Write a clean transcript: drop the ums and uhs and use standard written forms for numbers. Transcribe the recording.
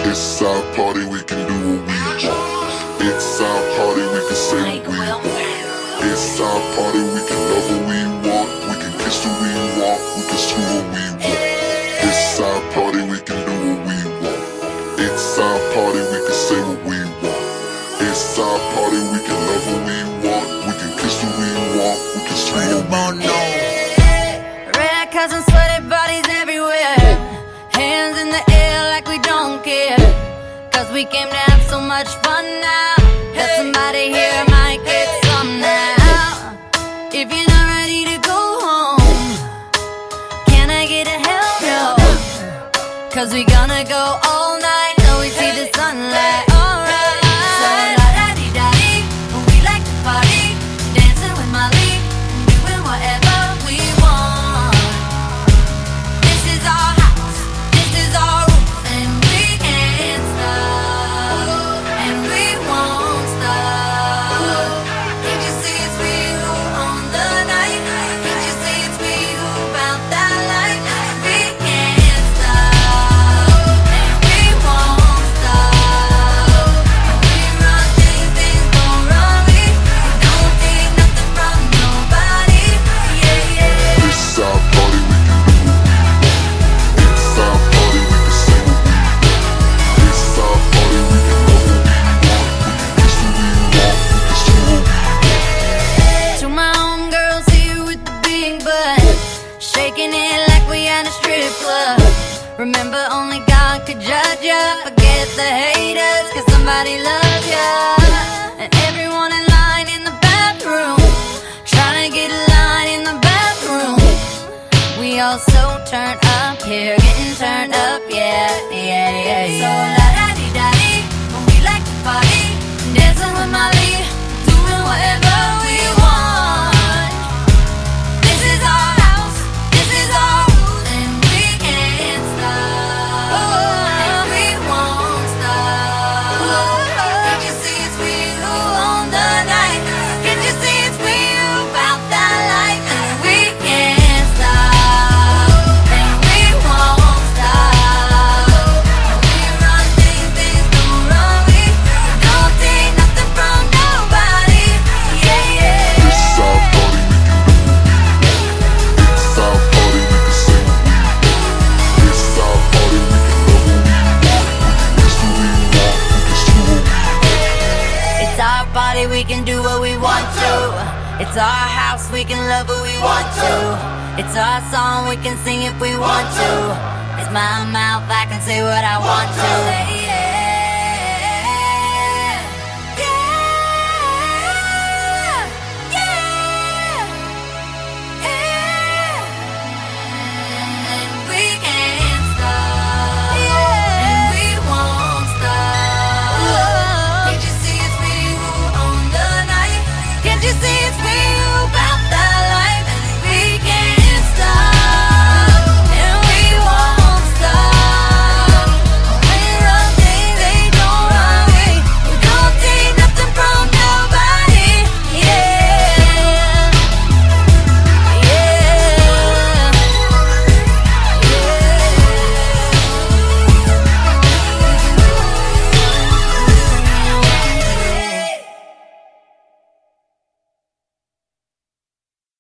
It's our party, we can do what we want. It's our party, we can say what we want. It's our party, we can love what we want. We can kiss who we want, we can screw what we want. It's our party, we can do what we want. It's our party, we can say what we want. It's our party, we can love what we want. We can kiss who we want, we can screw what we want. Red cousins, sweaty bodies everywhere. Hands in the air like we don't care. Cause we came to have so much fun now that somebody here might get some now. If you're not ready to go home, can I get a hell no? Cause we gonna go all night till we see the sunlight. Alright. So la-da-dee-da-dee, we like to party, dancing with Molly, doing whatever we want. This is our house, this is our roof, and we can't stop, and we won't stop. Can't you see it's we who own the night? Can't you see it's we who found that light? We can't stop, and we won't stop. We run things, things gon' run me. Don't take nothing from nobody. Yeah, yeah. It's our party, we can do what we want. It's our party, we can say what we want. It's our party, we can love what we want. We can kiss who we want, we can screw what we want. To my homegirls here with the big butt, shaking it like we at a strip club. Remember, only God could judge ya. Forget the haters, cause somebody loves ya. And everyone in line in the bathroom, trying to get a line in the bathroom. We all so turned up here, getting turned up, yeah, yeah, yeah, yeah. So la-da-dee-da-dee, we like to party, dancing with Molly, doing whatever we want. This is our house, this is our rules, and we can't stop, and we won't stop. Can't you see it's we who own the night? Can't you see it's we who found that light? And we can't stop, and we won't stop. We run things, things gon' run me. Don't take nothing from nobody. Yeah, yeah. It's our party, we can do what we want. It's our party, we can say what we want. It's our party, we can love what we want. We can kiss who we want, we can screw what we want. It's our party, we can do what we want to. It's our house, we can love what we want to. It's our song, we can sing if we want to. It's my mouth, I can say what I want to.